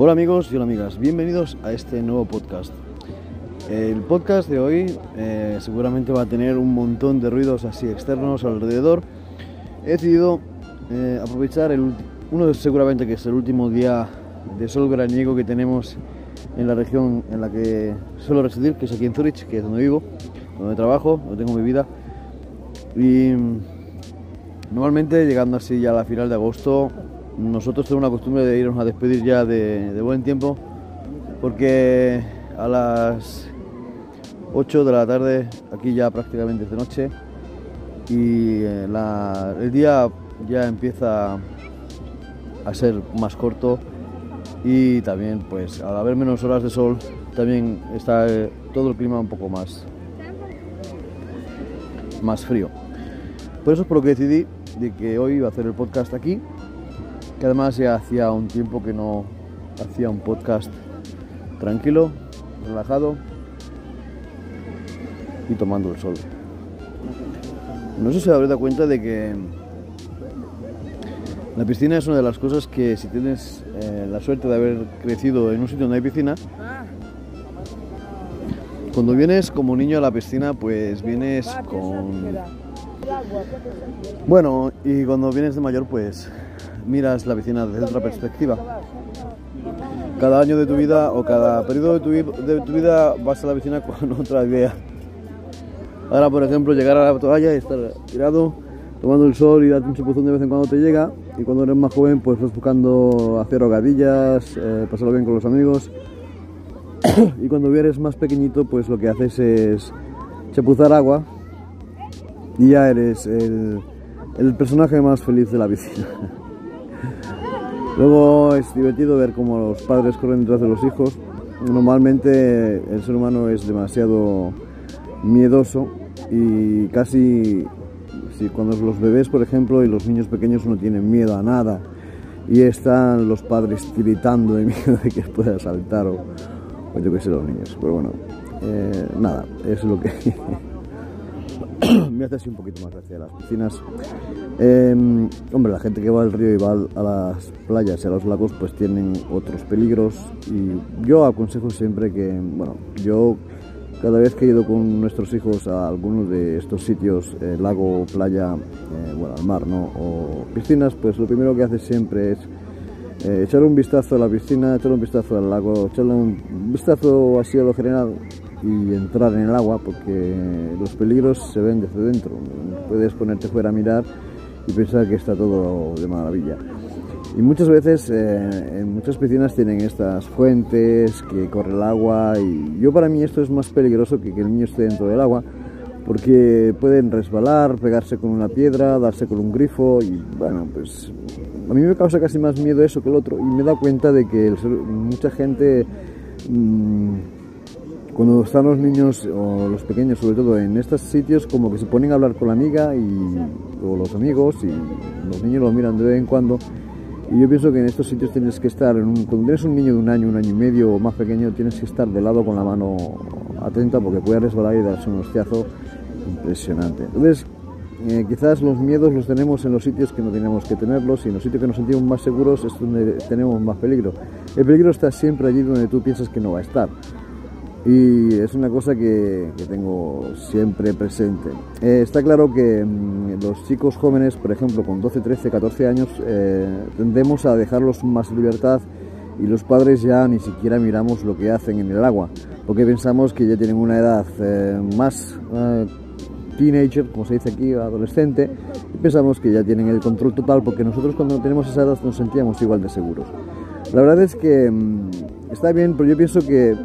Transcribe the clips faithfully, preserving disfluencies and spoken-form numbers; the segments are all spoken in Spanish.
Hola amigos y hola amigas, bienvenidos a este nuevo podcast. El podcast de hoy eh, seguramente va a tener un montón de ruidos así externos alrededor. He decidido eh, aprovechar el, uno seguramente que es el último día de sol veraniego que tenemos en la región en la que suelo residir, que es aquí en Zurich, que es donde vivo, donde trabajo, donde tengo mi vida. Y normalmente llegando así ya a la final de agosto, nosotros tenemos la costumbre de irnos a despedir ya de, de buen tiempo, porque a las ocho de la tarde aquí ya prácticamente es de noche y eh, la, el día ya empieza a ser más corto, y también pues al haber menos horas de sol también está eh, todo el clima un poco más, más frío. Por eso es por lo que decidí de que hoy iba a hacer el podcast aquí, que además ya hacía un tiempo que no hacía un podcast tranquilo, relajado y tomando el sol. No sé si os habréis dado cuenta de que la piscina es una de las cosas que, si tienes eh, la suerte de haber crecido en un sitio donde hay piscina, cuando vienes como niño a la piscina, pues vienes con... Bueno, y cuando vienes de mayor, pues miras la piscina desde otra perspectiva. Cada año de tu vida o cada periodo de tu, de tu vida vas a la piscina con otra idea. Ahora, por ejemplo, llegar a la toalla y estar tirado, tomando el sol y darte un chapuzón de vez en cuando te llega. Y cuando eres más joven, pues vas buscando hacer hogadillas, eh, pasarlo bien con los amigos. Y cuando eres más pequeñito, pues lo que haces es chapuzar agua y ya eres el, el personaje más feliz de la piscina. Luego es divertido ver cómo los padres corren detrás de los hijos. Normalmente el ser humano es demasiado miedoso y casi, si cuando los bebés, por ejemplo, y los niños pequeños no tienen miedo a nada, y están los padres tiritando de miedo de que pueda saltar o, o yo qué sé, los niños. Pero bueno, eh, nada, es lo que me hace así un poquito más gracia las piscinas. Eh, hombre, la gente que va al río y va a las playas y a los lagos pues tienen otros peligros, y yo aconsejo siempre que, bueno, yo cada vez que he ido con nuestros hijos a alguno de estos sitios, eh, lago, playa, eh, bueno, al mar, ¿no?, o piscinas, pues lo primero que hace siempre es eh, echarle un vistazo a la piscina, echarle un vistazo al lago, echarle un vistazo así a lo general y entrar en el agua, porque los peligros se ven desde dentro. Puedes ponerte fuera a mirar y pensar que está todo de maravilla. Y muchas veces eh, en muchas piscinas tienen estas fuentes que corre el agua, y yo, para mí, esto es más peligroso que que el niño esté dentro del agua, porque pueden resbalar, pegarse con una piedra, darse con un grifo, y bueno, pues a mí me causa casi más miedo eso que el otro, y me he dado cuenta de que el, mucha gente mmm, cuando están los niños o los pequeños, sobre todo en estos sitios, como que se ponen a hablar con la amiga y, o los amigos, y los niños los miran de vez en cuando. Y yo pienso que en estos sitios tienes que estar, en un, cuando tienes un niño de un año, un año y medio o más pequeño, tienes que estar de lado con la mano atenta, porque puede resbalar y darse un hostiazo impresionante. Entonces, eh, quizás los miedos los tenemos en los sitios que no tenemos que tenerlos, y en los sitios que nos sentimos más seguros es donde tenemos más peligro. El peligro está siempre allí donde tú piensas que no va a estar. Y es una cosa que, que tengo siempre presente. Eh, está claro que mmm, los chicos jóvenes, por ejemplo, con doce, trece, catorce años, eh, tendemos a dejarlos más libertad, y los padres ya ni siquiera miramos lo que hacen en el agua, porque pensamos que ya tienen una edad eh, más eh, teenager, como se dice aquí, adolescente, y pensamos que ya tienen el control total, porque nosotros cuando tenemos esa edad nos sentíamos igual de seguros. La verdad es que mmm, está bien, pero yo pienso que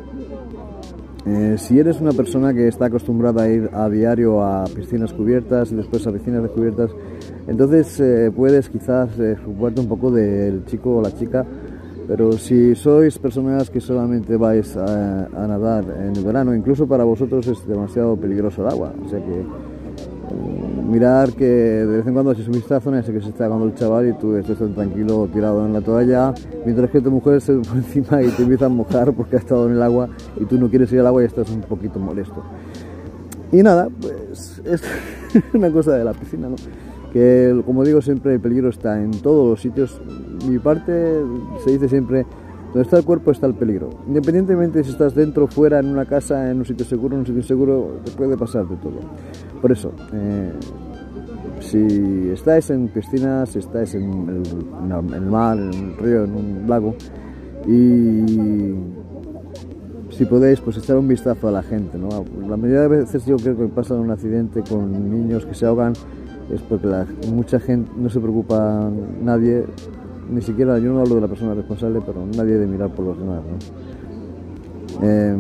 Eh, si eres una persona que está acostumbrada a ir a diario a piscinas cubiertas y después a piscinas descubiertas, entonces eh, puedes quizás eh, ocuparte un poco del chico o la chica. Pero si sois personas que solamente vais a, a nadar en el verano, incluso para vosotros es demasiado peligroso el agua. O sea que eh, mirar que de vez en cuando echéis un vistazo, no sé que se está acabando el chaval y tú estás tan tranquilo tirado en la toalla, mientras que tu mujer se por encima y te empieza a mojar porque ha estado en el agua y tú no quieres ir al agua y estás un poquito molesto. Y nada, pues es una cosa de la piscina, ¿no? Que, como digo siempre, el peligro está en todos los sitios. Mi parte se dice siempre Donde está el cuerpo está el peligro. Independientemente si estás dentro, fuera, en una casa, en un sitio seguro, en un sitio inseguro, te puede pasar de todo. Por eso, eh, si estáis en piscinas, si estáis en el, en el mar, en un río, en un lago, y si podéis, pues echar un vistazo a la gente, ¿no? La mayoría de veces yo creo que pasa un accidente con niños que se ahogan es porque la, mucha gente no se preocupa, nadie, ni siquiera, yo no hablo de la persona responsable, pero nadie de mirar por los demás, ¿no? Eh,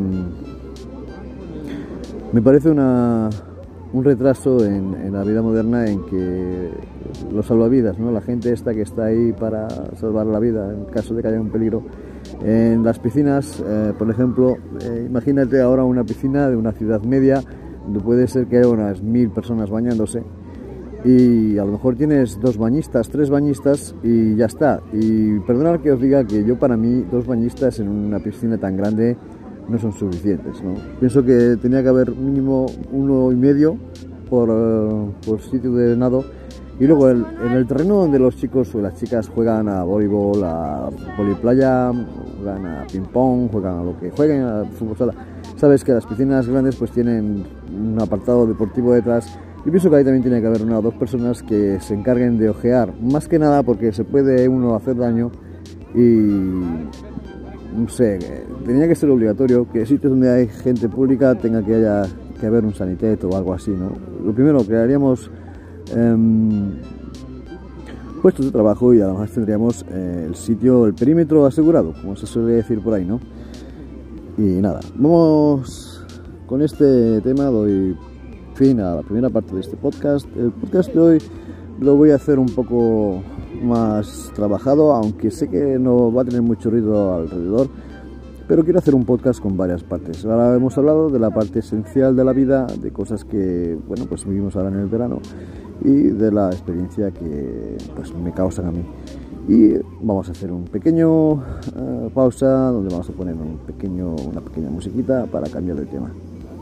me parece una, un retraso en, en la vida moderna en que los salvavidas, ¿no? La gente esta que está ahí para salvar la vida en caso de que haya un peligro. En las piscinas, eh, por ejemplo, eh, imagínate ahora una piscina de una ciudad media donde puede ser que haya unas mil personas bañándose. Y a lo mejor tienes dos bañistas, tres bañistas y ya está. Y perdonad que os diga que yo, para mí, dos bañistas en una piscina tan grande no son suficientes, ¿no? Pienso que tenía que haber mínimo uno y medio por, uh, por sitio de nado. Y luego el, en el terreno donde los chicos o las chicas juegan a voleibol, a voliplaya, juegan a ping pong, juegan a lo que jueguen, a fútbol sala. Sabes que las piscinas grandes pues tienen un apartado deportivo detrás. Yo pienso que ahí también tiene que haber una o dos personas que se encarguen de ojear, más que nada porque se puede uno hacer daño y no sé, tenía que ser obligatorio que sitios donde hay gente pública tenga que haya que haber un sanitet o algo así, ¿no? Lo primero, crearíamos eh, puestos de trabajo y además tendríamos eh, el sitio, el perímetro asegurado, como se suele decir por ahí, ¿no? Y nada, vamos con este tema, doy fin a la primera parte de este podcast. El podcast de hoy lo voy a hacer un poco más trabajado, aunque sé que no va a tener mucho ruido alrededor, pero quiero hacer un podcast con varias partes. Ahora hemos hablado de la parte esencial de la vida, de cosas que, bueno, pues vivimos ahora en el verano y de la experiencia que pues me causan a mí. Y vamos a hacer un pequeño uh, pausa donde vamos a poner un pequeño, una pequeña musiquita para cambiar de tema.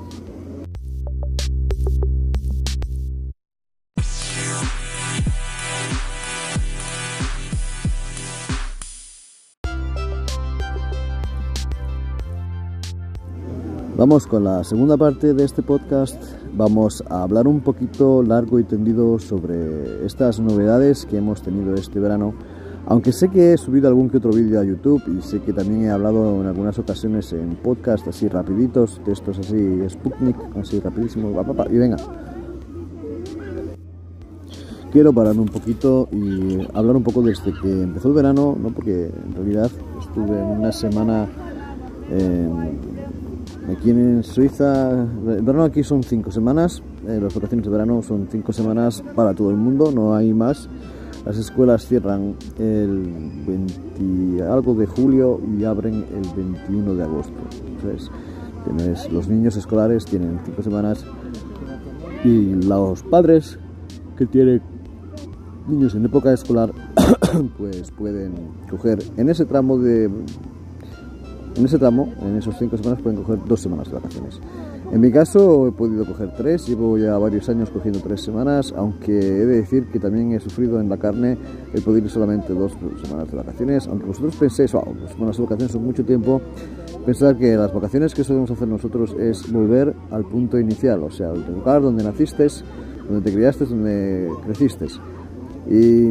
Vamos con la segunda parte de este podcast. Vamos a hablar un poquito largo y tendido sobre estas novedades que hemos tenido este verano. Aunque sé que he subido algún que otro vídeo a YouTube y sé que también he hablado en algunas ocasiones en podcast así rapiditos, textos así Sputnik, así rapidísimo, y venga. Quiero pararme un poquito y hablar un poco desde que empezó el verano, ¿no? Porque en realidad estuve en una semana eh, aquí en Suiza. El verano aquí son cinco semanas, eh, las vacaciones de verano son cinco semanas para todo el mundo, no hay más. Las escuelas cierran el veinte algo de julio y abren el veintiuno de agosto. Entonces, tienes, los niños escolares tienen cinco semanas y los padres que tienen niños en época escolar pues pueden coger en ese tramo de en ese tramo, en esos cinco semanas pueden coger dos semanas de vacaciones. En mi caso he podido coger tres, llevo ya varios años cogiendo tres semanas, aunque he de decir que también he sufrido en la carne el poder ir solamente dos semanas de vacaciones. Aunque vosotros penséis, wow, dos semanas de vacaciones son mucho tiempo, pensad que las vacaciones que solemos hacer nosotros es volver al punto inicial, o sea, al lugar donde naciste, donde te criaste, donde creciste. Y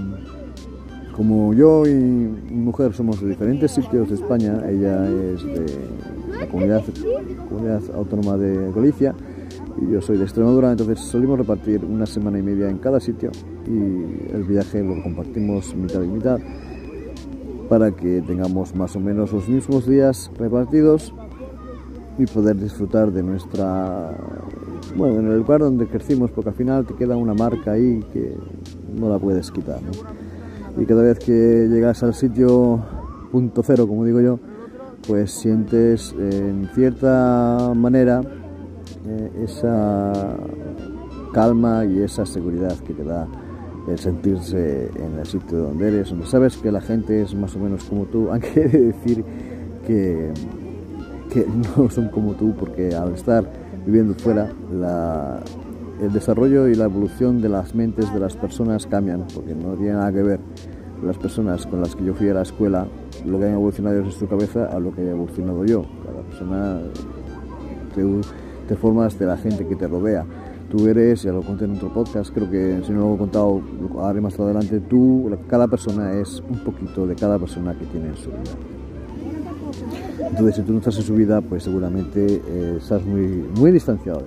como yo y mi mujer somos de diferentes sitios de España, ella es de la comunidad, comunidad autónoma de Galicia y yo soy de Extremadura, entonces solimos repartir una semana y media en cada sitio y el viaje lo compartimos mitad y mitad para que tengamos más o menos los mismos días repartidos y poder disfrutar de nuestra, bueno, en el lugar donde crecimos, porque al final te queda una marca ahí que no la puedes quitar, ¿no? Y cada vez que llegas al sitio punto cero, como digo yo, pues sientes eh, en cierta manera eh, esa calma y esa seguridad que te da el sentirse en el sitio donde eres, donde sabes que la gente es más o menos como tú, aunque he de decir que, que no son como tú, porque al estar viviendo fuera, la, el desarrollo y la evolución de las mentes de las personas cambian, porque no tiene nada que ver las personas con las que yo fui a la escuela, lo que han evolucionado es su cabeza a lo que he evolucionado yo. Cada persona te, te formas de la gente que te rodea. Tú eres, ya lo conté en otro podcast, creo que si no lo he contado, lo haré más adelante, tú, cada persona es un poquito de cada persona que tiene en su vida. Entonces, si tú no estás en su vida, pues seguramente eh, estás muy, muy distanciado.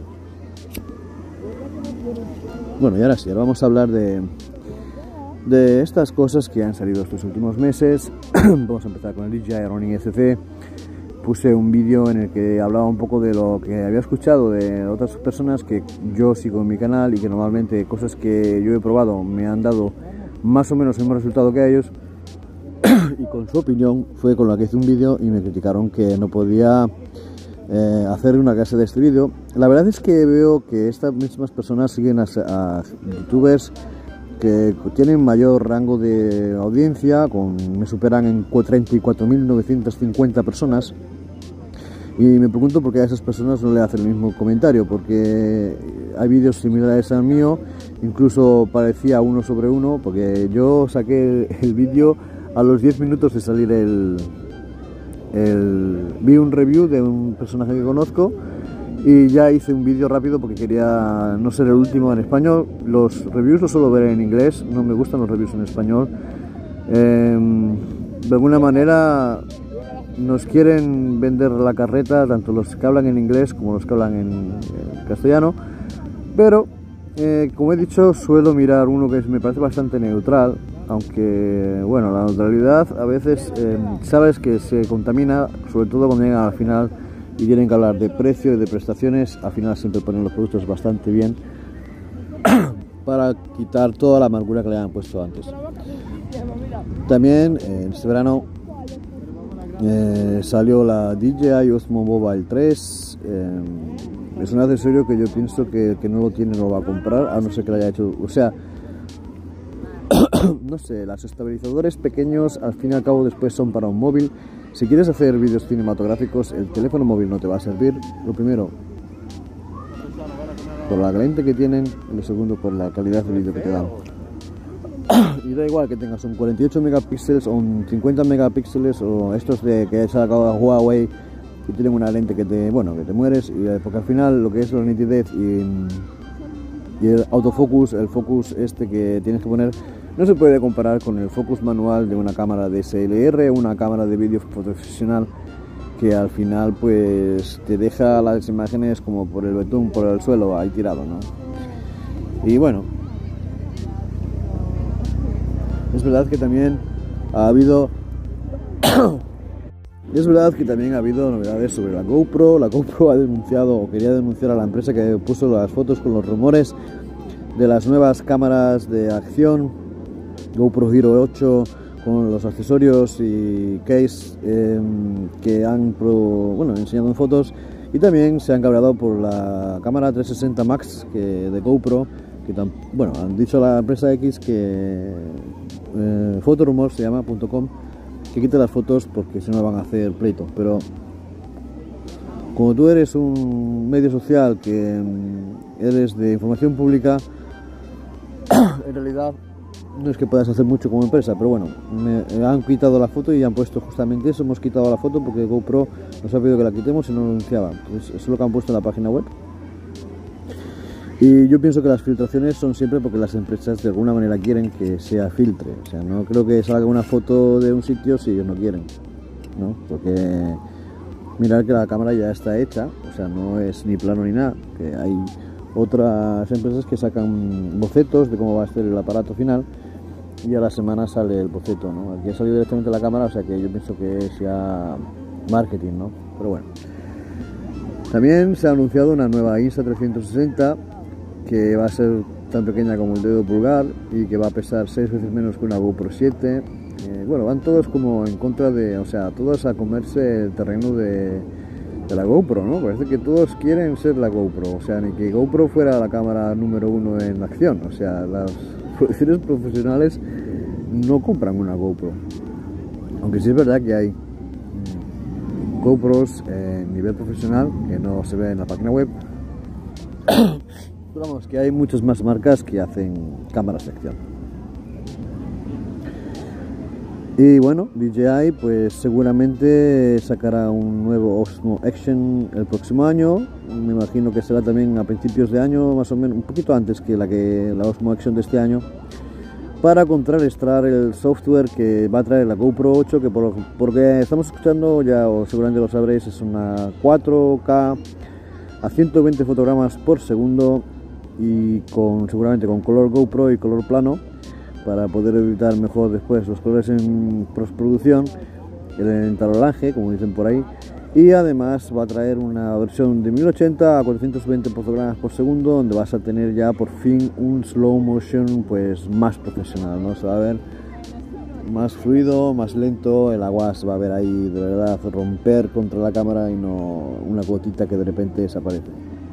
Bueno, y ahora sí, ahora vamos a hablar de, de estas cosas que han salido estos últimos meses. Vamos a empezar con el D J I Ronin S C. Puse un vídeo en el que hablaba un poco de lo que había escuchado de otras personas que yo sigo en mi canal y que normalmente cosas que yo he probado me han dado más o menos el mismo resultado que a ellos. Y con su opinión fue con la que hice un vídeo y me criticaron que no podía eh, hacer una clase de este vídeo. La verdad es que veo que estas mismas personas siguen a, a youtubers que tienen mayor rango de audiencia, con, me superan en treinta y cuatro mil novecientas cincuenta personas, y me pregunto por qué a esas personas no le hacen el mismo comentario, porque hay vídeos similares al mío, incluso parecía uno sobre uno, porque yo saqué el, el vídeo a los diez minutos de salir el, el... vi un review de un personaje que conozco y ya hice un vídeo rápido porque quería no ser el último en español. Los reviews los suelo ver en inglés, no me gustan los reviews en español. Eh, de alguna manera nos quieren vender la carreta, tanto los que hablan en inglés como los que hablan en, en castellano, pero eh, como he dicho, suelo mirar uno que me parece bastante neutral, aunque bueno, la neutralidad a veces eh, sabes que se contamina, sobre todo cuando llegan al final y tienen que hablar de precio y de prestaciones. Al final siempre ponen los productos bastante bien para quitar toda la amargura que le han puesto antes. También eh, este verano eh, salió la D J I Osmo Mobile tres. eh, es un accesorio que yo pienso que el que no lo tiene no lo va a comprar, a no ser que lo haya hecho, o sea, no sé, los estabilizadores pequeños al fin y al cabo después son para un móvil. Si quieres hacer vídeos cinematográficos, el teléfono móvil no te va a servir. Lo primero, por la lente que tienen, y lo segundo, por la calidad del vídeo que te dan. Y da igual que tengas un cuarenta y ocho megapíxeles o un cincuenta megapíxeles o estos de que ha sacado Huawei y tienen una lente que te, bueno, que te mueres, y porque al final lo que es la nitidez y, y el autofocus, el focus este que tienes que poner, no se puede comparar con el focus manual de una cámara D S L R, una cámara de vídeo profesional, que al final pues te deja las imágenes como por el betún, por el suelo, ahí tirado, ¿no? Y bueno, es verdad que también ha habido es verdad que también ha habido novedades sobre la GoPro. La GoPro ha denunciado, o quería denunciar a la empresa que puso las fotos con los rumores de las nuevas cámaras de acción GoPro Hero ocho, con los accesorios y case eh, que han pro, bueno, enseñado en fotos, y también se han cabreado por la cámara trescientos sesenta Max que, de GoPro, que tan, bueno, han dicho a la empresa X que eh, Fotorumor se llama .com, que quite las fotos porque si no van a hacer pleito. Pero como tú eres un medio social que eres de información pública, en realidad no es que puedas hacer mucho como empresa, pero bueno, me han quitado la foto y han puesto justamente eso. Hemos quitado la foto porque GoPro nos ha pedido que la quitemos y no lo anunciaba. Entonces, eso es lo que han puesto en la página web. Y yo pienso que las filtraciones son siempre porque las empresas de alguna manera quieren que sea filtre. O sea, no creo que salga una foto de un sitio si ellos no quieren, ¿no? Porque mirar que la cámara ya está hecha, o sea, no es ni plano ni nada, que hay otras empresas que sacan bocetos de cómo va a ser el aparato final y a la semana sale el boceto, ¿no? Aquí ha salido directamente la cámara, o sea que yo pienso que es ya marketing, ¿no? Pero bueno. También se ha anunciado una nueva Insta trescientos sesenta que va a ser tan pequeña como el dedo pulgar y que va a pesar seis veces menos que una GoPro siete. Eh, bueno, van todos como en contra de, o sea, todos a comerse el terreno de, de la GoPro, ¿no? Parece que todos quieren ser la GoPro, o sea, ni que GoPro fuera la cámara número uno en la acción. O sea, las producciones profesionales no compran una GoPro, aunque sí es verdad que hay GoPros en nivel profesional que no se ve en la página web. Pero vamos, que hay muchas más marcas que hacen cámaras de acción. Y bueno, D J I pues seguramente sacará un nuevo Osmo Action el próximo año. Me imagino que será también a principios de año, más o menos, un poquito antes que la que la Osmo Action de este año, para contrarrestar el software que va a traer la GoPro ocho, que por, porque estamos escuchando, ya o seguramente lo sabréis, es una cuatro K a ciento veinte fotogramas por segundo y con seguramente con color GoPro y color plano, para poder evitar mejor después los colores en postproducción, el entarolaje, como dicen por ahí. Y además va a traer una versión de mil ochenta a cuatrocientos veinte fotogramas por segundo, donde vas a tener ya por fin un slow motion pues más profesional, ¿no? Se va a ver más fluido, más lento, el agua se va a ver ahí de verdad romper contra la cámara y no una gotita que de repente desaparece.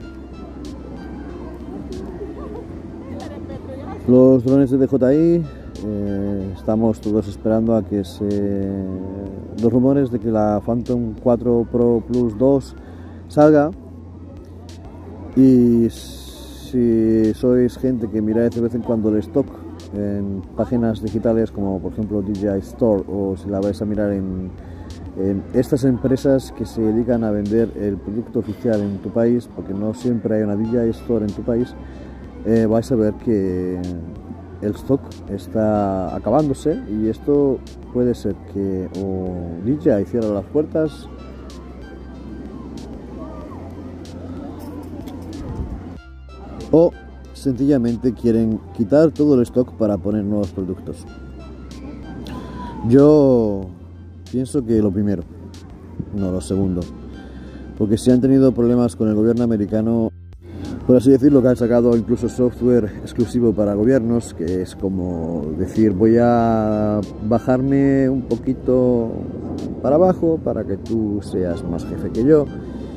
Los drones de D J I, eh, estamos todos esperando a que se... los rumores de que la Phantom cuatro Pro Plus dos salga, y si sois gente que miráis de vez en cuando el stock en páginas digitales como por ejemplo D J I Store, o si la vais a mirar en, en estas empresas que se dedican a vender el producto oficial en tu país, porque no siempre hay una D J I Store en tu país, Eh, vais a ver que el stock está acabándose, y esto puede ser que o D J I cierre las puertas o sencillamente quieren quitar todo el stock para poner nuevos productos. Yo pienso que lo primero, no lo segundo, porque si han tenido problemas con el gobierno americano, por así decirlo, que han sacado incluso software exclusivo para gobiernos, que es como decir, voy a bajarme un poquito para abajo para que tú seas más jefe que yo.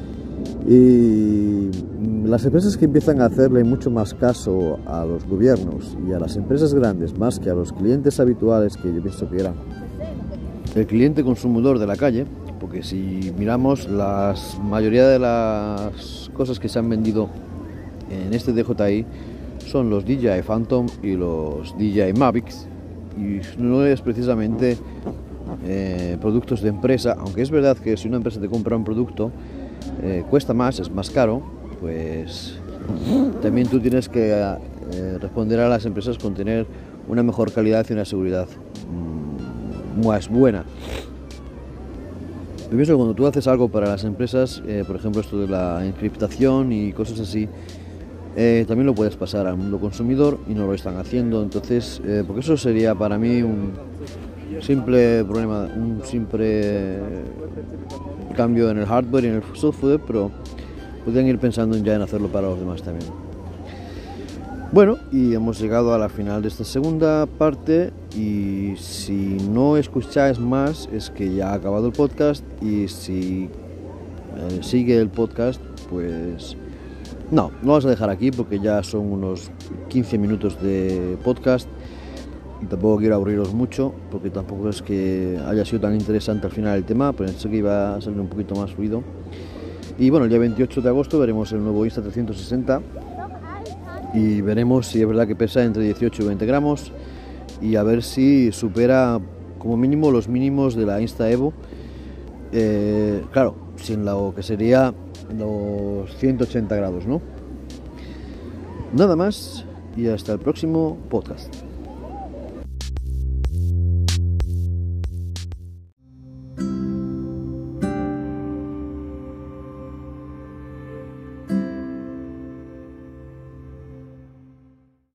Y las empresas que empiezan a hacerle mucho más caso a los gobiernos y a las empresas grandes, más que a los clientes habituales, que yo pienso que eran el cliente consumidor de la calle, porque si miramos la mayoría de las cosas que se han vendido en este D J I son los D J I Phantom y los D J I Mavics, y no es precisamente eh, productos de empresa, aunque es verdad que si una empresa te compra un producto eh, cuesta más, es más caro, pues también tú tienes que eh, responder a las empresas con tener una mejor calidad y una seguridad mmm, más buena. Yo pienso que cuando tú haces algo para las empresas, eh, por ejemplo esto de la encriptación y cosas así, Eh, también lo puedes pasar al mundo consumidor, y no lo están haciendo. Entonces, eh, porque eso sería para mí un simple problema, un simple cambio en el hardware y en el software, pero podrían ir pensando ya en hacerlo para los demás también. Bueno, y hemos llegado a la final de esta segunda parte, y si no escucháis más es que ya ha acabado el podcast, y si eh, sigue el podcast, pues no, lo vamos a dejar aquí porque ya son unos quince minutos de podcast y tampoco quiero aburriros mucho, porque tampoco es que haya sido tan interesante al final el tema, pero pensé que iba a salir un poquito más fluido. Y bueno, el día veintiocho de agosto veremos el nuevo Insta trescientos sesenta y veremos si es verdad que pesa entre dieciocho y veinte gramos, y a ver si supera como mínimo los mínimos de la Insta Evo, eh, claro, sin lo que sería los ciento ochenta grados, ¿no? Nada más, y hasta el próximo podcast.